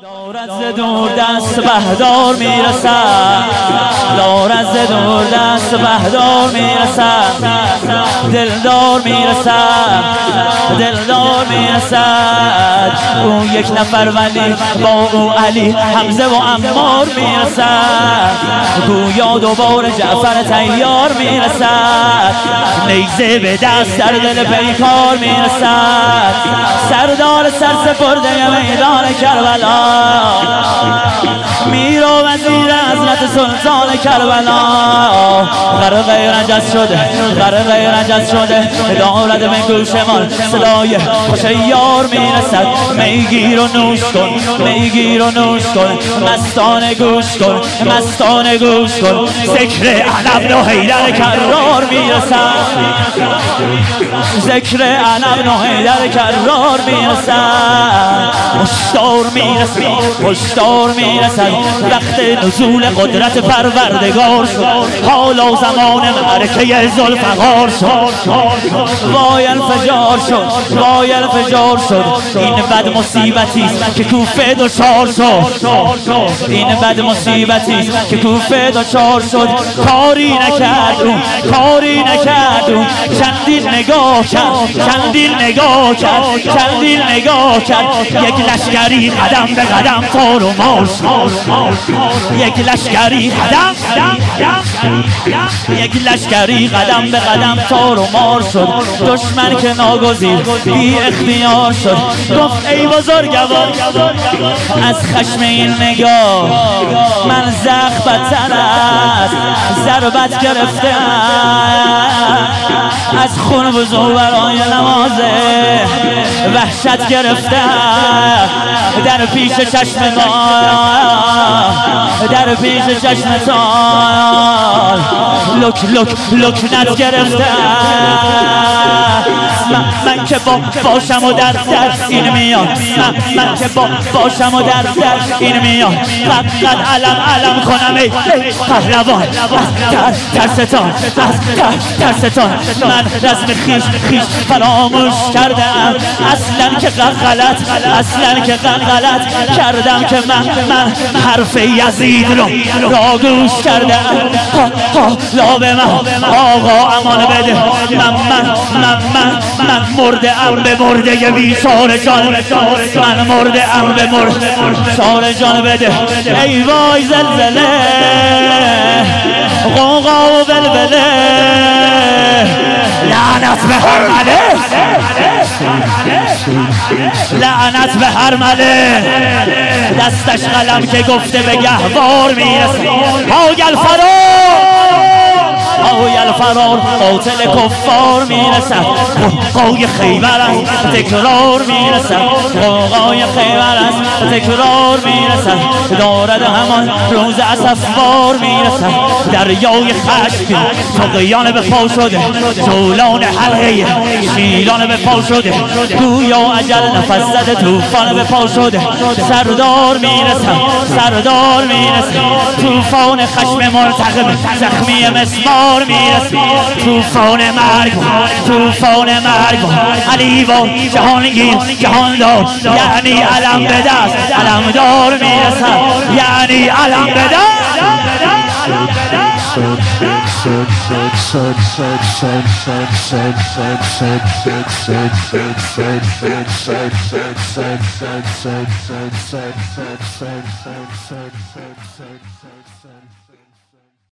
دارد ز دور دست بهدار میرسد، دارد ز دور دست بهدار میرسد، دلدار میرسد، دلدار میرسد. او یک نفر ولی با او علی حمزه و عمار میرسد، گویا دوباره جعفر طیار میرسد. نیزه به دست در دل پیکار میرسد، سردار سرسپرده میدان کربلا، میر و وزیر حضرت سلطان کربلا. غرق رجز شده، غرق رجز شده، دارد به گوشمان صدای خوش یار میرسد. میگیر و نوش کن، میگیر و نوش کن، مستانه گوش کن، مستانه گوش کن. ذکر علم و حیدر کرار میرسد، ذکر علم و حیدر کرار میرسد. هشدار میرسد، هشدار میرسد، وقت نزول قدرت پروردگار شد، حالا زمان معرکه ذوالفقار شد. وای انفجار شد، وای انفجار شد. این بد مصیبتی است که کوفه دچار شد، این بد مصیبتی است که کوفه دچار شد. کاری نکرد اون، کاری نکرد اون، چندین نگاه کرد، چندین نگاه کرد، چندین نگاه کرد. یک لشکری قدم به قدم تار و مار شد، یک لشکری قدم، یک لشکری قدم به قدم تار و مار شد. دشمن که ناگزیر بی اختیار شد، گفت ای بزرگوار از خشم این نگاه من زخم بدتر است، ضربت گرفته از خون وضو برای نماز، وحشت گرفته در پیش چشمتان، در پیش چشمتان لک لک لکنت گرفته. من که باشم و در این میان، من که باشم و در این میان، فقط علم کنم ای پهلوان. از ترستان، از ترستان من رزم خیش فراموش کردم. اصلا که غلط، اصلا که غلط کردم که من حرف یزید را گوش کردم. لا به من آقا امان بده، من مرده ام به مرده بیچاره جان، من مرده ام به مرده جان بده. ای وای زلزله غوغا و بلبله، لعنت به هر مله، لعنت به هر مله. دستش قلم که گفته به گهوار میرسه. آگل فرار، آویل فرار، قاتل کفار میرسد. قوقای خیبر است تکرار میرسد، قوقای خیبر است تکرار میرسد. دارد همان روز اسفبار میرسد. دریای خشم طغیان به پا شده، جولان حلقه شیران به پا شده. گویا اجل نفس زده طوفان به پا شده. سردار میرسد، سردار میرسد. طوفان خشم منتقم زخمی مسمار میرسد. طوفان مرگ، طوفان مرگ. علی و جهانگیر جهاندار، یعنی علم به دست علمدار میرسد، یعنی علم به دست.